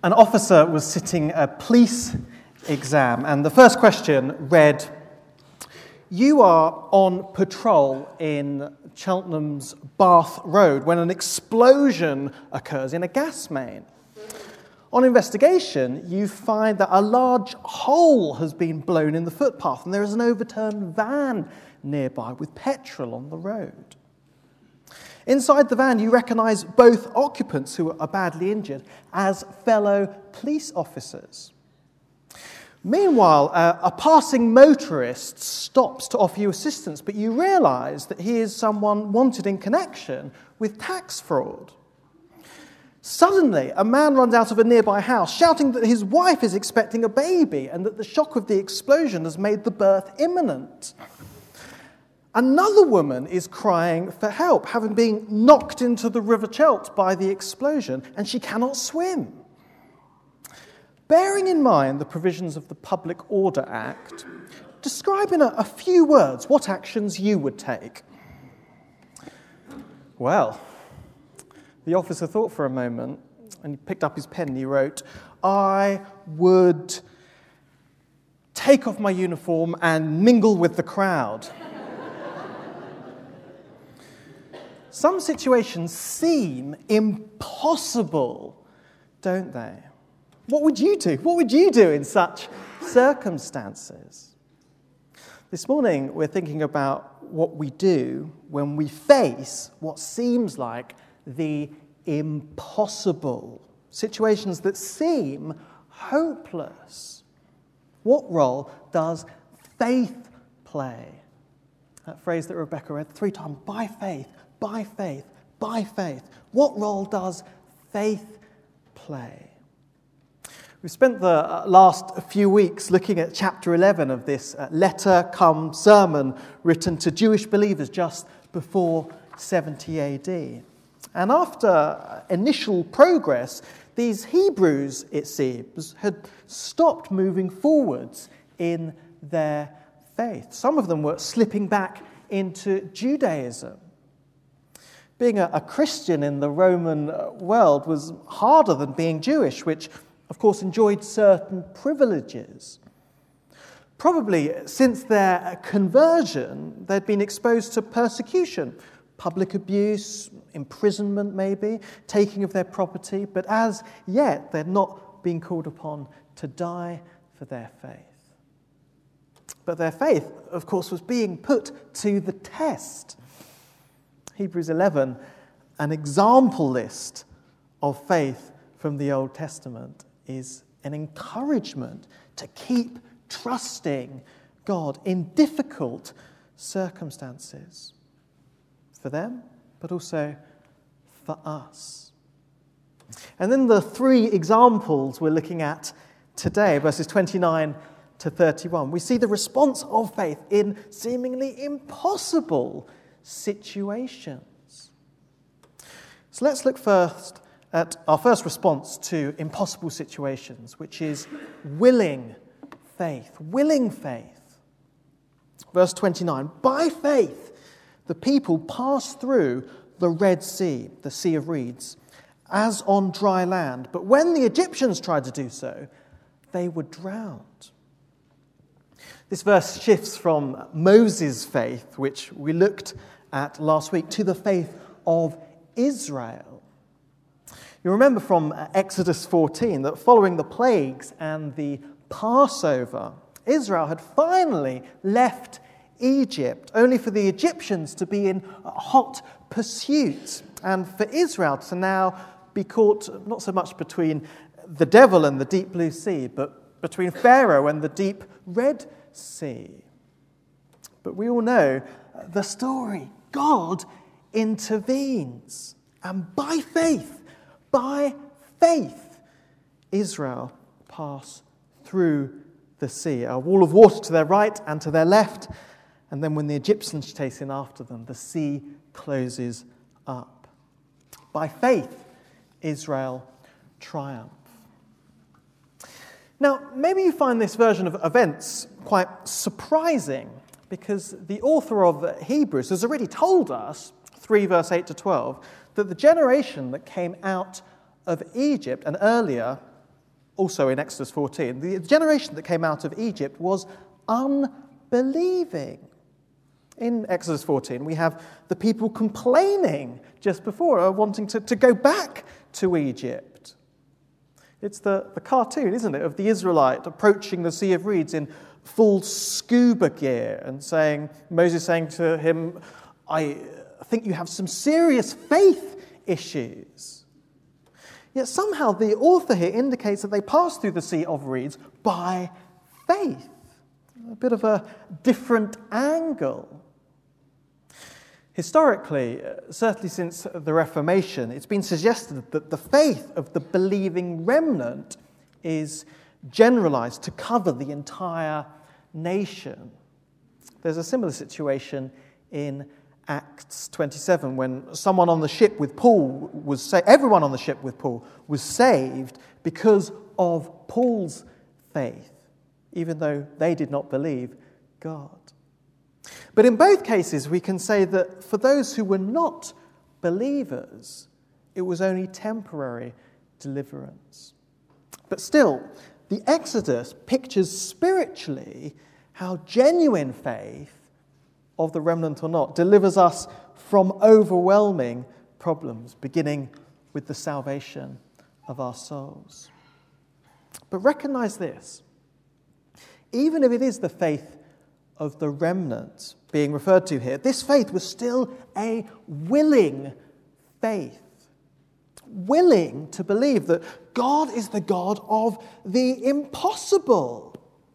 An officer was sitting a police exam, and the first question read, "You are on patrol in Cheltenham's Bath Road when an explosion occurs in a gas main. On investigation, you find that a large hole has been blown in the footpath, and there is an overturned van nearby with petrol on the road. Inside the van, you recognise both occupants who are badly injured as fellow police officers. Meanwhile, a passing motorist stops to offer you assistance, but you realise that he is someone wanted in connection with tax fraud. Suddenly, a man runs out of a nearby house, shouting that his wife is expecting a baby and that the shock of the explosion has made the birth imminent. Another woman is crying for help, having been knocked into the River Chelt by the explosion, and she cannot swim. Bearing in mind the provisions of the Public Order Act, describe in a few words what actions you would take." Well, the officer thought for a moment, and he picked up his pen and he wrote, "I would take off my uniform and mingle with the crowd." Some situations seem impossible, don't they? What would you do? What would you do in such circumstances? This morning, we're thinking about what we do when we face what seems like the impossible, situations that seem hopeless. What role does faith play? That phrase that Rebecca read 3 times, by faith, by faith, by faith. What role does faith play? We've spent the last few weeks looking at chapter 11 of this letter cum sermon written to Jewish believers just before 70 AD. And after initial progress, these Hebrews, it seems, had stopped moving forwards in their faith. Some of them were slipping back into Judaism. Being a Christian in the Roman world was harder than being Jewish, which, of course, enjoyed certain privileges. Probably since their conversion, they'd been exposed to persecution, public abuse, imprisonment maybe, taking of their property, but as yet they'd not been called upon to die for their faith. But their faith, of course, was being put to the test. Hebrews 11, an example list of faith from the Old Testament, is an encouragement to keep trusting God in difficult circumstances. For them, but also for us. And then the 3 examples we're looking at today, verses 29 to 31, we see the response of faith in seemingly impossible situations. So let's look first at our first response to impossible situations, which is willing faith. Willing faith. Verse 29, by faith, the people passed through the Red Sea, the Sea of Reeds, as on dry land. But when the Egyptians tried to do so, they were drowned. This verse shifts from Moses' faith, which we looked at last week, to the faith of Israel. You remember from Exodus 14 that following the plagues and the Passover, Israel had finally left Egypt, only for the Egyptians to be in hot pursuit, and for Israel to now be caught not so much between the devil and the deep blue sea, but between Pharaoh and the deep Red Sea. But we all know the story. God intervenes, and by faith, Israel pass through the sea, a wall of water to their right and to their left. And then when the Egyptians chase in after them, the sea closes up. By faith, Israel triumph. Now, maybe you find this version of events quite surprising, because the author of Hebrews has already told us, 3 verse 8 to 12, that the generation that came out of Egypt and earlier also in Exodus 14, the generation that came out of Egypt was unbelieving. In Exodus 14, we have the people complaining just before, wanting to go back to Egypt. It's the cartoon, isn't it, of the Israelite approaching the Sea of Reeds in full scuba gear and Moses saying to him, I think you have some serious faith issues. Yet somehow the author here indicates that they passed through the Sea of Reeds by faith. A bit of a different angle. Historically, certainly since the Reformation, it's been suggested that the faith of the believing remnant is generalized to cover the entire nation. There's a similar situation in Acts 27 when someone on the ship with Paul everyone on the ship with Paul was saved because of Paul's faith, even though they did not believe God. But in both cases, we can say that for those who were not believers, it was only temporary deliverance. But still, the Exodus pictures spiritually how genuine faith, of the remnant or not, delivers us from overwhelming problems, beginning with the salvation of our souls. But recognize this: even if it is the faith of the remnant being referred to here, this faith was still a willing faith. Willing to believe that God is the God of the impossible.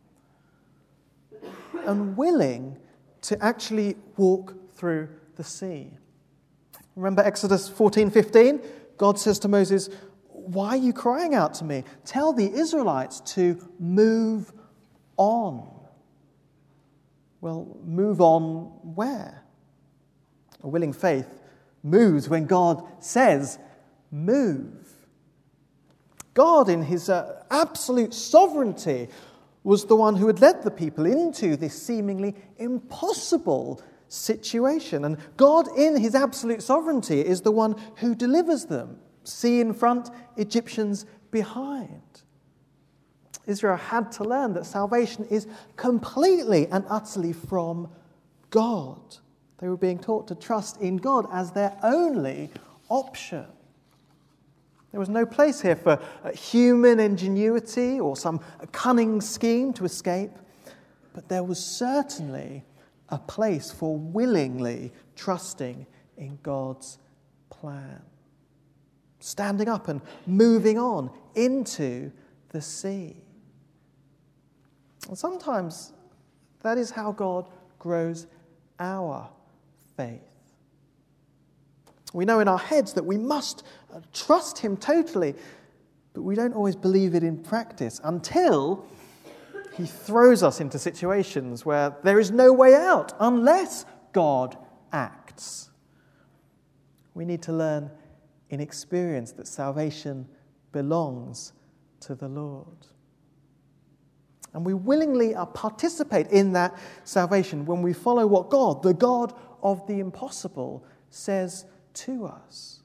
And willing to actually walk through the sea. Remember Exodus 14:15? God says to Moses, "Why are you crying out to me? Tell the Israelites to move on." Well, move on where? A willing faith moves when God says move. God, in his absolute sovereignty, was the one who had led the people into this seemingly impossible situation. And God, in his absolute sovereignty, is the one who delivers them. Sea in front, Egyptians behind. Israel had to learn that salvation is completely and utterly from God. They were being taught to trust in God as their only option. There was no place here for human ingenuity or some cunning scheme to escape, but there was certainly a place for willingly trusting in God's plan. Standing up and moving on into the sea. And sometimes that is how God grows our faith. We know in our heads that we must trust him totally, but we don't always believe it in practice until he throws us into situations where there is no way out unless God acts. We need to learn in experience that salvation belongs to the Lord. And we willingly participate in that salvation when we follow what God, the God of the impossible, says to us.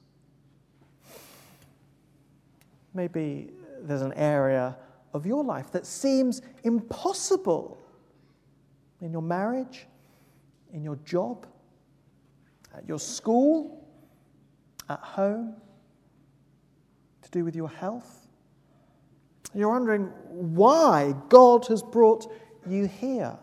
Maybe there's an area of your life that seems impossible in your marriage, in your job, at your school, at home, to do with your health. You're wondering why God has brought you here.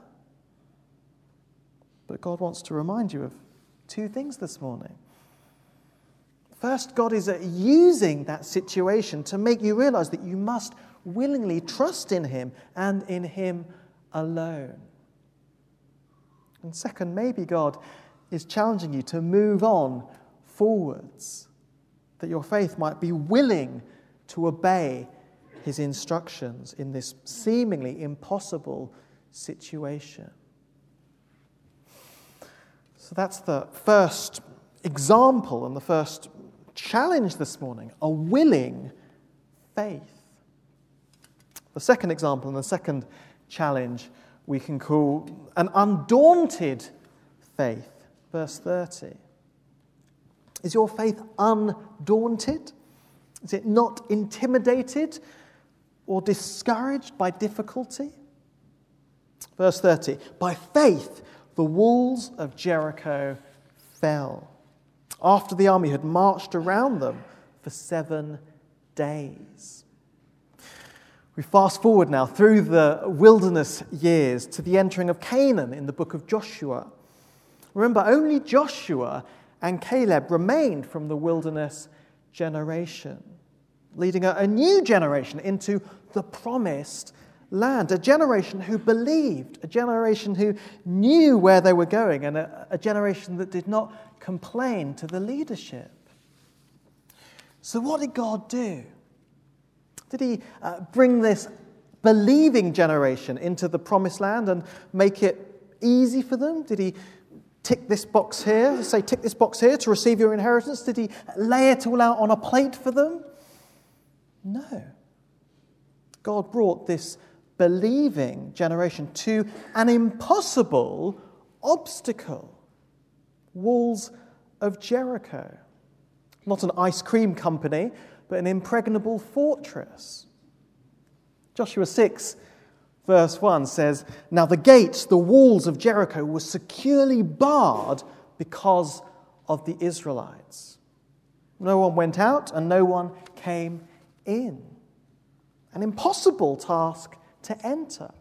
But God wants to remind you of two things this morning. First, God is using that situation to make you realize that you must willingly trust in him and in him alone. And second, maybe God is challenging you to move on forwards, that your faith might be willing to obey his instructions in this seemingly impossible situation. So that's the first example and the first challenge this morning, a willing faith. The second example and the second challenge we can call an undaunted faith. Verse 30. Is your faith undaunted? Is it not intimidated? or discouraged by difficulty? Verse 30, by faith the walls of Jericho fell after the army had marched around them for 7 days. We fast forward now through the wilderness years to the entering of Canaan in the book of Joshua. Remember, only Joshua and Caleb remained from the wilderness generation, leading a new generation into the promised land, a generation who believed, a generation who knew where they were going, and a generation that did not complain to the leadership. So what did God do? Did he bring this believing generation into the promised land and make it easy for them? Did he tick this box here, say tick this box here to receive your inheritance? Did he lay it all out on a plate for them? No. God brought this believing generation to an impossible obstacle. Walls of Jericho. Not an ice cream company, but an impregnable fortress. Joshua 6, verse 1 says, now the gates, the walls of Jericho were securely barred because of the Israelites. No one went out and no one came in. An impossible task to enter.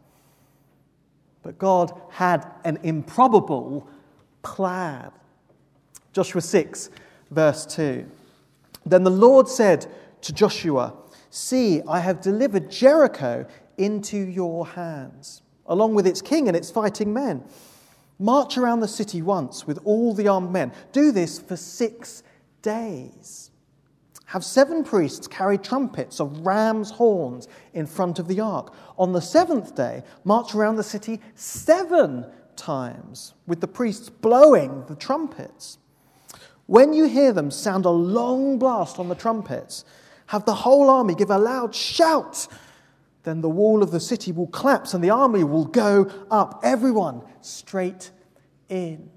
But God had an improbable plan. Joshua 6, verse 2. Then the Lord said to Joshua, see, I have delivered Jericho into your hands, along with its king and its fighting men. March around the city once with all the armed men. Do this for 6 days. Have 7 priests carry trumpets of ram's horns in front of the ark. On the 7th day, march around the city 7 times, with the priests blowing the trumpets. When you hear them sound a long blast on the trumpets, have the whole army give a loud shout. Then the wall of the city will collapse and the army will go up, everyone straight in.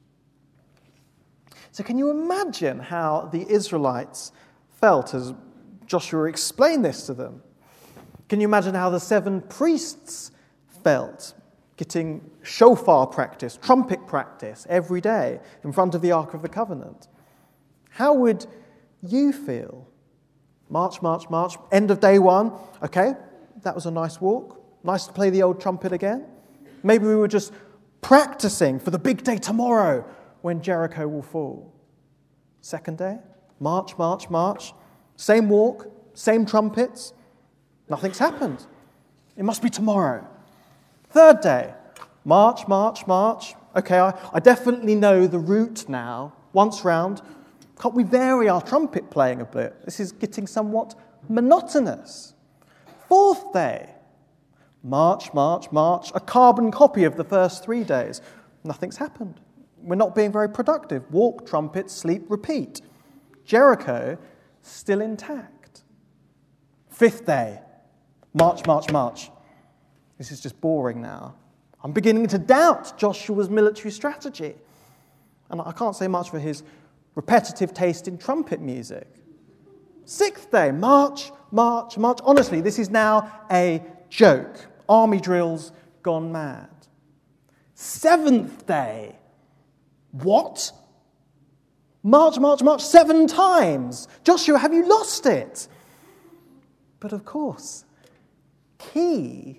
So can you imagine how the Israelites felt as Joshua explained this to them? Can you imagine how the 7 priests felt, getting shofar practice, trumpet practice every day in front of the Ark of the Covenant? How would you feel? March, march, march. End of day 1. Okay, that was a nice walk. Nice to play the old trumpet again. Maybe we were just practicing for the big day tomorrow when Jericho will fall. 2nd day, march, march, march. Same walk, same trumpets. Nothing's happened. It must be tomorrow. 3rd day, march, march, march. Okay, I definitely know the route now. Once round, can't we vary our trumpet playing a bit? This is getting somewhat monotonous. 4th day, march, march, march. A carbon copy of the first 3 days. Nothing's happened. We're not being very productive. Walk, trumpet, sleep, repeat. Jericho, still intact. 5th day, march, march, march. This is just boring now. I'm beginning to doubt Joshua's military strategy. And I can't say much for his repetitive taste in trumpet music. 6th day, march, march, march. Honestly, this is now a joke. Army drills gone mad. 7th day, what? March, march, march 7 times. Joshua, have you lost it? But of course, key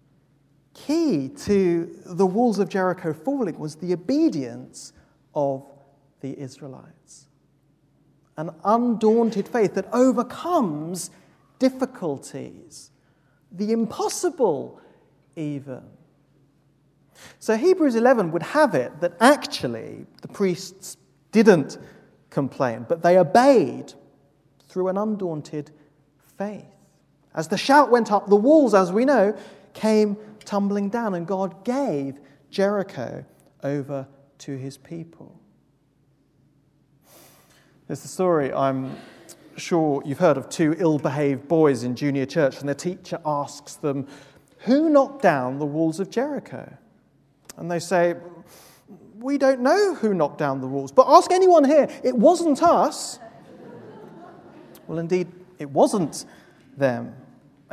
to the walls of Jericho falling was the obedience of the Israelites. An undaunted faith that overcomes difficulties, the impossible even. So Hebrews 11 would have it that actually the priests didn't complain, but they obeyed through an undaunted faith. As the shout went up, the walls, as we know, came tumbling down, and God gave Jericho over to his people. There's the story I'm sure you've heard of 2 ill-behaved boys in junior church, and their teacher asks them, who knocked down the walls of Jericho? And they say, we don't know who knocked down the walls, but ask anyone here. It wasn't us. Well, indeed, it wasn't them.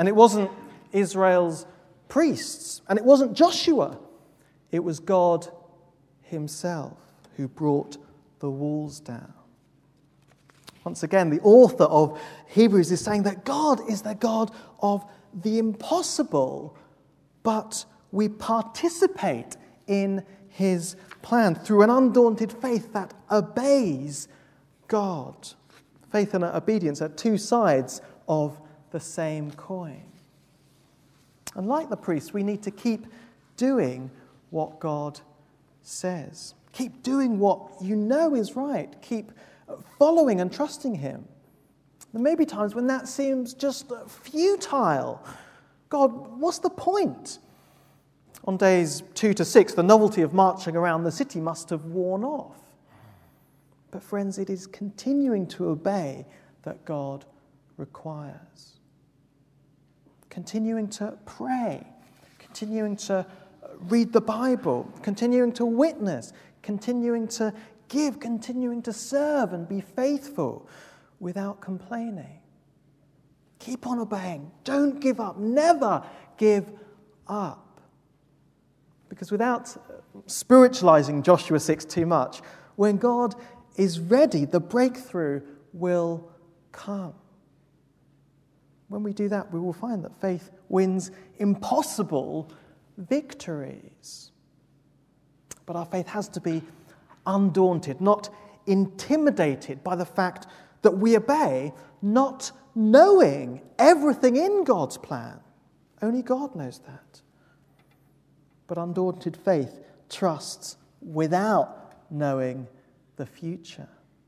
And it wasn't Israel's priests. And it wasn't Joshua. It was God himself who brought the walls down. Once again, the author of Hebrews is saying that God is the God of the impossible, but we participate in his plan through an undaunted faith that obeys God. Faith and obedience are two sides of the same coin. And like the priests, we need to keep doing what God says. Keep doing what you know is right. Keep following and trusting him. There may be times when that seems just futile. God, what's the point? On days 2 to 6, the novelty of marching around the city must have worn off. But friends, it is continuing to obey that God requires. Continuing to pray, continuing to read the Bible, continuing to witness, continuing to give, continuing to serve and be faithful without complaining. Keep on obeying. Don't give up. Never give up. Because without spiritualizing Joshua 6 too much, when God is ready, the breakthrough will come. When we do that, we will find that faith wins impossible victories. But our faith has to be undaunted, not intimidated by the fact that we obey, not knowing everything in God's plan. Only God knows that. But undaunted faith trusts without knowing the future.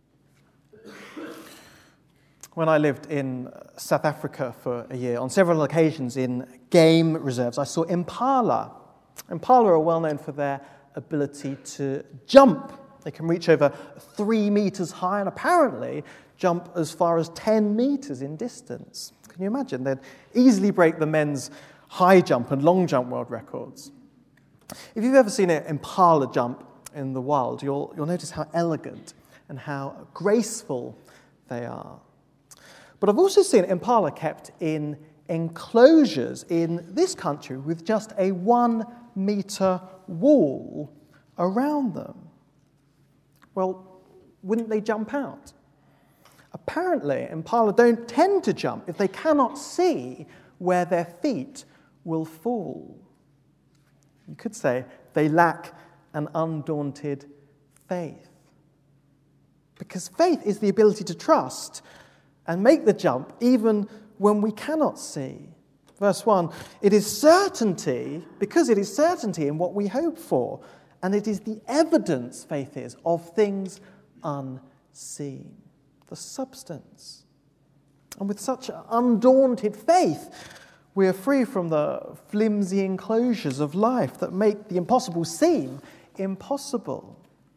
When I lived in South Africa for a year, on several occasions in game reserves, I saw impala. Impala are well known for their ability to jump. They can reach over 3 meters high and apparently jump as far as 10 meters in distance. Can you imagine? They'd easily break the men's high jump and long jump world records. If you've ever seen an impala jump in the wild, you'll notice how elegant and how graceful they are. But I've also seen impala kept in enclosures in this country with just a 1 meter wall around them. Well, wouldn't they jump out? Apparently, impala don't tend to jump if they cannot see where their feet will fall. You could say they lack an undaunted faith. Because faith is the ability to trust and make the jump even when we cannot see. Verse 1, it is certainty, because it is certainty in what we hope for, and it is the evidence, faith is, of things unseen. The substance. And with such undaunted faith, we are free from the flimsy enclosures of life that make the impossible seem impossible.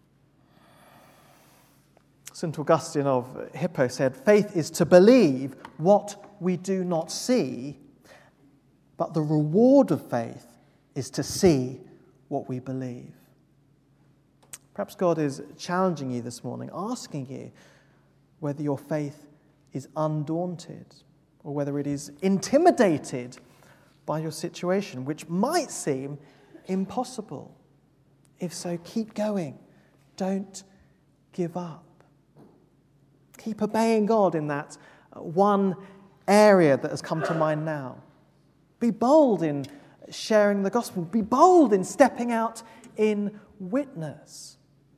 St. Augustine of Hippo said, faith is to believe what we do not see, but the reward of faith is to see what we believe. Perhaps God is challenging you this morning, asking you whether your faith is undaunted or whether it is intimidated by your situation, which might seem impossible. If so, keep going. Don't give up. Keep obeying God in that one area that has come to mind now. Be bold in sharing the gospel. Be bold in stepping out in witness.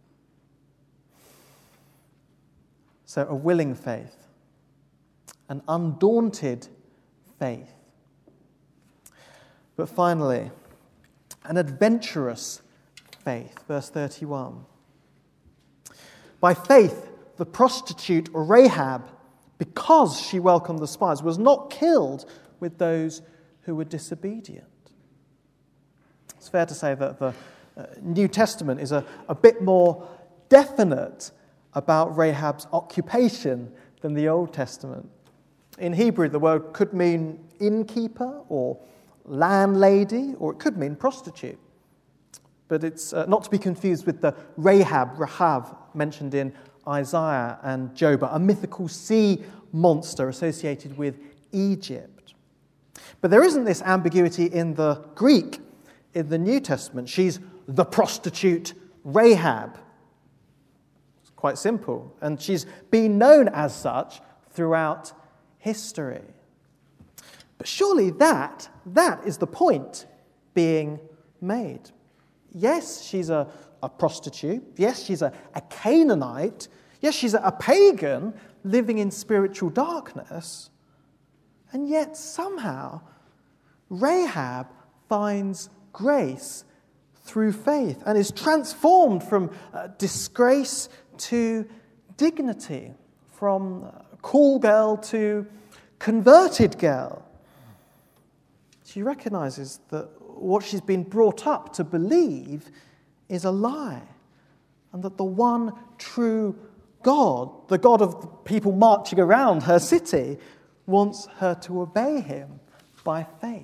So a willing faith, an undaunted faith. But finally, an adventurous faith. Verse 31. By faith, the prostitute Rahab, because she welcomed the spies, was not killed with those who were disobedient. It's fair to say that the New Testament is a bit more definite about Rahab's occupation than the Old Testament. In Hebrew, the word could mean innkeeper or landlady, or it could mean prostitute. But it's not to be confused with the Rahav, mentioned in Isaiah and Job, a mythical sea monster associated with Egypt. But there isn't this ambiguity in the Greek in the New Testament. She's the prostitute Rahab. It's quite simple. And she's been known as such throughout history. But surely that is the point being made. Yes, she's a prostitute. Yes, she's a Canaanite. Yes, she's a pagan living in spiritual darkness. And yet somehow Rahab finds grace through faith and is transformed from disgrace to dignity, from cool girl to converted girl. She recognizes that what she's been brought up to believe is a lie, and that the one true God, the God of the people marching around her city, wants her to obey him by faith.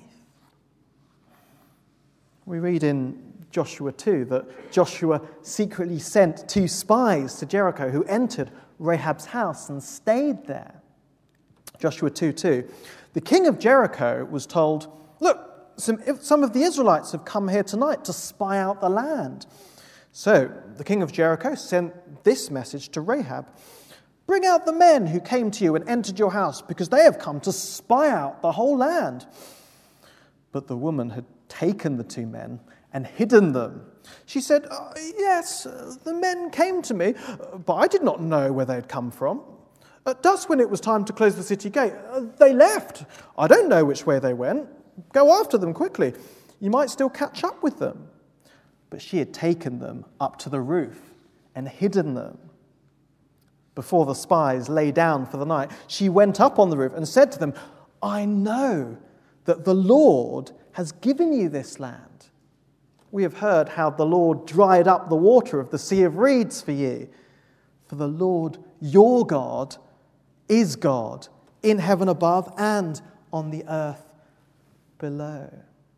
We read in Joshua 2 that Joshua secretly sent 2 spies to Jericho who entered Rahab's house and stayed there. Joshua 2:2. The king of Jericho was told, "Look, some of the Israelites have come here tonight to spy out the land." So the king of Jericho sent this message to Rahab: "Bring out the men who came to you and entered your house, because they have come to spy out the whole land." But the woman had taken the 2 men and hidden them. She said, "Yes, the men came to me, but I did not know where they had come from. At dusk, when it was time to close the city gate, they left. I don't know which way they went. Go after them quickly. You might still catch up with them." But she had taken them up to the roof and hidden them. Before the spies lay down for the night, she went up on the roof and said to them, "I know that the Lord has given you this land. We have heard how the Lord dried up the water of the Sea of Reeds for you. For the Lord your God is God in heaven above and on the earth below."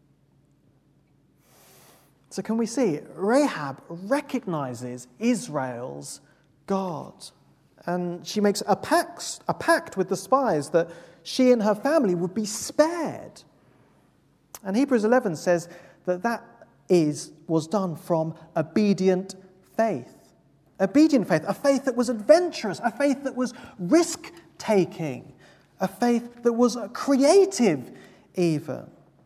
So can we see Rahab recognizes Israel's God, and she makes a pact with the spies that she and her family would be spared. And Hebrews 11 says that was done from obedient faith. Obedient faith, a faith that was adventurous, a faith that was risk-taking, a faith that was creative even.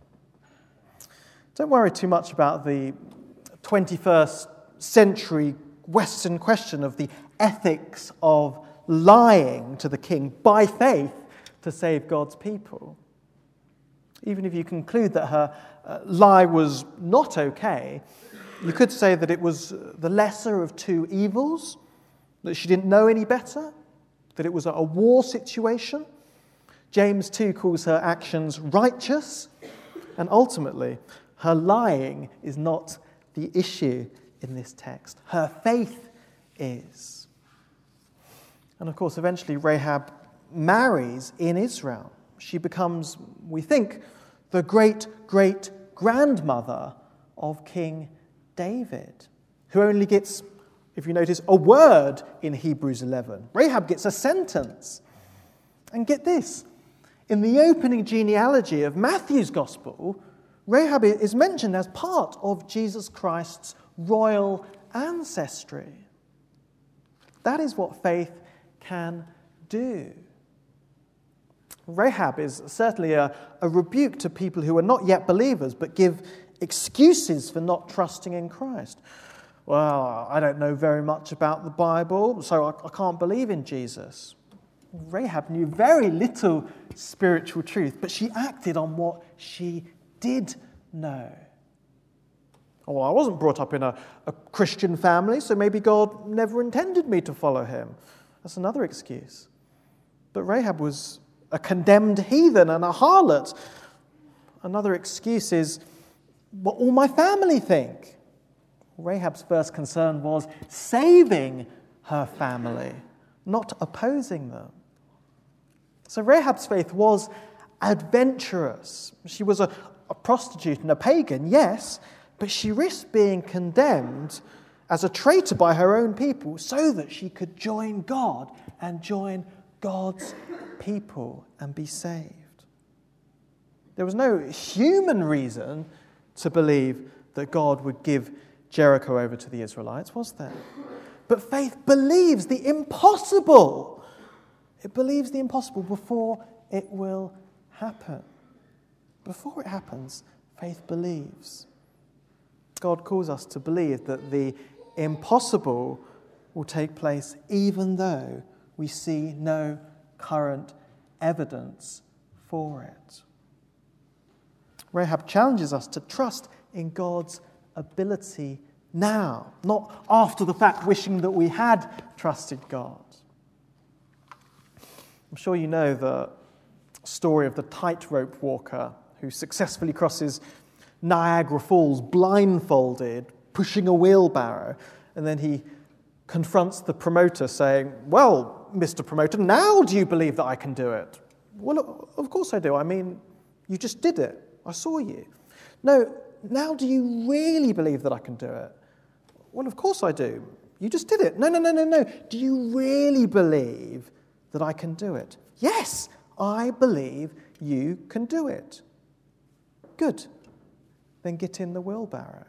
Don't worry too much about the 21st century Western question of the ethics of lying to the king by faith to save God's people. Even if you conclude that her lie was not okay, you could say that it was the lesser of 2 evils, that she didn't know any better, that it was a war situation. James 2 calls her actions righteous, and ultimately, her lying is not the issue in this text. Her faith is. And of course, eventually Rahab marries in Israel. She becomes, we think, the great-great-grandmother of King David, who only gets, if you notice, a word in Hebrews 11. Rahab gets a sentence. And get this, in the opening genealogy of Matthew's Gospel, Rahab is mentioned as part of Jesus Christ's royal ancestry. That is what faith can do. Rahab is certainly a rebuke to people who are not yet believers but give excuses for not trusting in Christ. Well, I don't know very much about the Bible, so I can't believe in Jesus. Rahab knew very little spiritual truth, but she acted on what she did know. Oh, well, I wasn't brought up in a Christian family, so maybe God never intended me to follow him. That's another excuse. But Rahab was a condemned heathen and a harlot. Another excuse is what all my family think. Rahab's first concern was saving her family, not opposing them. So Rahab's faith was adventurous. She was a prostitute and a pagan, yes, but she risked being condemned as a traitor by her own people so that she could join God and join God's people and be saved. There was no human reason to believe that God would give Jericho over to the Israelites, was there? But faith believes the impossible. It believes the impossible before it will happen. Before it happens, faith believes. God calls us to believe that the impossible will take place even though we see no current evidence for it. Rahab challenges us to trust in God's ability now, not after the fact wishing that we had trusted God. I'm sure you know the story of the tightrope walker who successfully crosses Niagara Falls blindfolded, pushing a wheelbarrow, and then he confronts the promoter saying, "Well, Mr. Promoter, now do you believe that I can do it?" "Well, of course I do. I mean, you just did it. I saw you." "No, now do you really believe that I can do it?" "Well, of course I do. You just did it." No. "Do you really believe that I can do it?" "Yes, I believe you can do it." "Good. Then get in the wheelbarrow."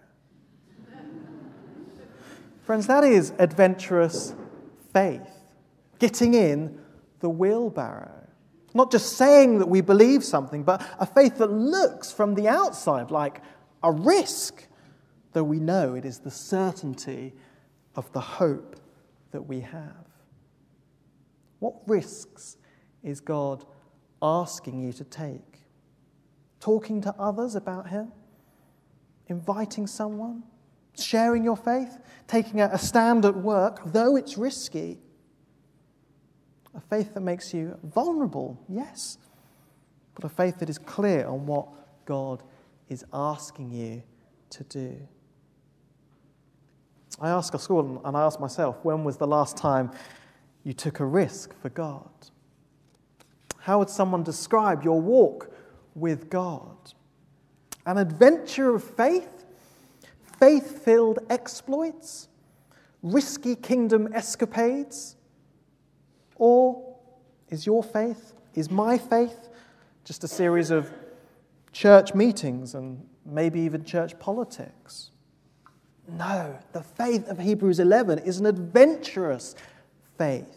Friends, that is adventurous faith. Getting in the wheelbarrow. Not just saying that we believe something, but a faith that looks from the outside like a risk, though we know it is the certainty of the hope that we have. What risks is God asking you to take? Talking to others about Him? Inviting someone? Sharing your faith? Taking a stand at work, though it's risky? A faith that makes you vulnerable, yes, but a faith that is clear on what God is asking you to do. I ask us all, and I ask myself, when was the last time you took a risk for God? How would someone describe your walk with God? An adventure of faith? Faith-filled exploits? Risky kingdom escapades? Or is your faith, is my faith, just a series of church meetings and maybe even church politics? No, the faith of Hebrews 11 is an adventurous faith.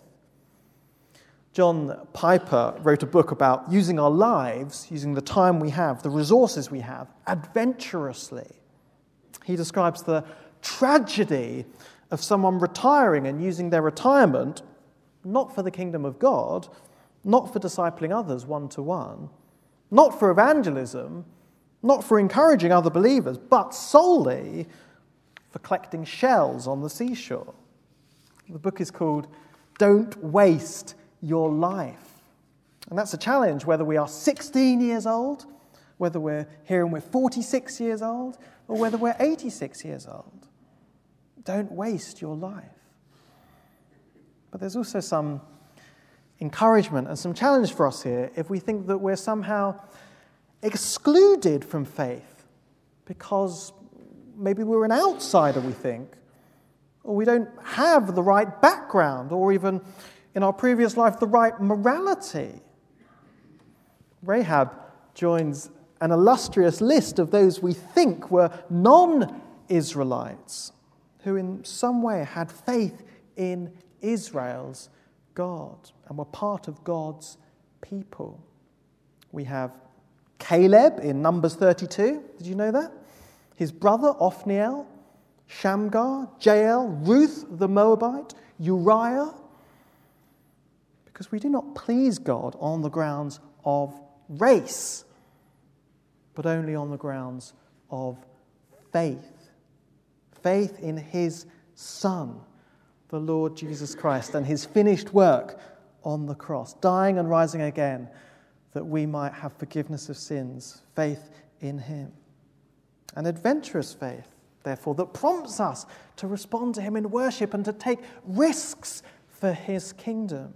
John Piper wrote a book about using our lives, using the time we have, the resources we have, adventurously. He describes the tragedy of someone retiring and using their retirement not for the kingdom of God, not for discipling others one-to-one, not for evangelism, not for encouraging other believers, but solely for collecting shells on the seashore. The book is called Don't Waste Your Life. And that's a challenge whether we are 16 years old, whether we're here and we're 46 years old, or whether we're 86 years old. Don't waste your life. But there's also some encouragement and some challenge for us here if we think that we're somehow excluded from faith because maybe we're an outsider, we think, or we don't have the right background, or even in our previous life, the right morality. Rahab joins an illustrious list of those we think were non-Israelites who in some way had faith in Israel's God and were part of God's people. We have Caleb in Numbers 32. Did you know that? His brother Othniel, Shamgar, Jael, Ruth the Moabite, Uriah. Because we do not please God on the grounds of race, but only on the grounds of faith. Faith in His Son, the Lord Jesus Christ, and His finished work on the cross, dying and rising again, that we might have forgiveness of sins, faith in Him. An adventurous faith, therefore, that prompts us to respond to Him in worship and to take risks for His kingdom.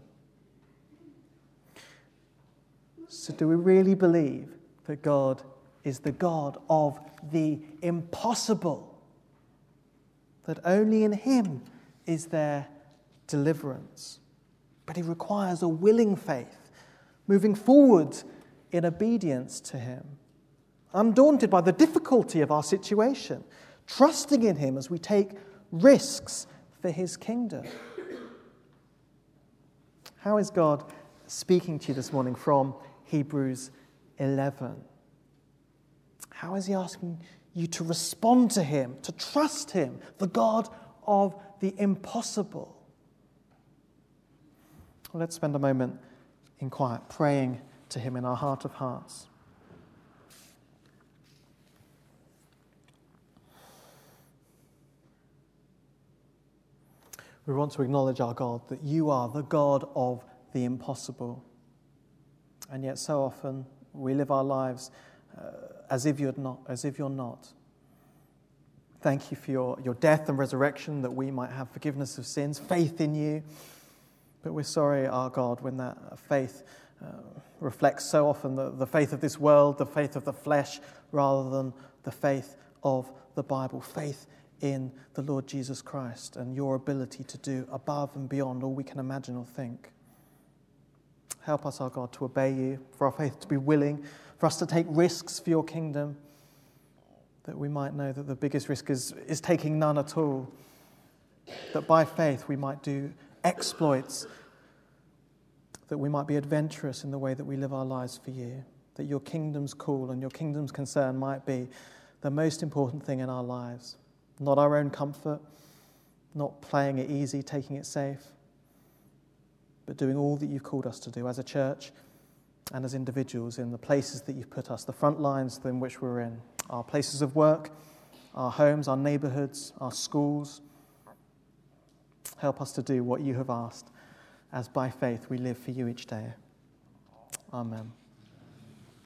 So do we really believe that God is the God of the impossible? That only in Him is there deliverance? But He requires a willing faith, moving forward in obedience to Him, undaunted by the difficulty of our situation, trusting in him as we take risks for his kingdom. How is God speaking to you this morning from Hebrews 11? How is he asking you to respond to him, to trust him, the God of the impossible? Well, let's spend a moment in quiet, praying to him in our heart of hearts. We want to acknowledge, our God, that you are the God of the impossible. And yet so often we live our lives as if you're not. Thank you for your death and resurrection, that we might have forgiveness of sins, faith in you. But we're sorry, our God, when that faith reflects so often the faith of this world, the faith of the flesh, rather than the faith of the Bible, faith in the Lord Jesus Christ and your ability to do above and beyond all we can imagine or think. Help us, our God, to obey you, for our faith to be willing, for us to take risks for your kingdom, that we might know that the biggest risk is taking none at all, that by faith we might do exploits, that we might be adventurous in the way that we live our lives for you, that your kingdom's call and your kingdom's concern might be the most important thing in our lives. Not our own comfort, not playing it easy, taking it safe, but doing all that you've called us to do as a church and as individuals in the places that you've put us, the front lines in which we're in, our places of work, our homes, our neighbourhoods, our schools. Help us to do what you have asked, as by faith we live for you each day. Amen.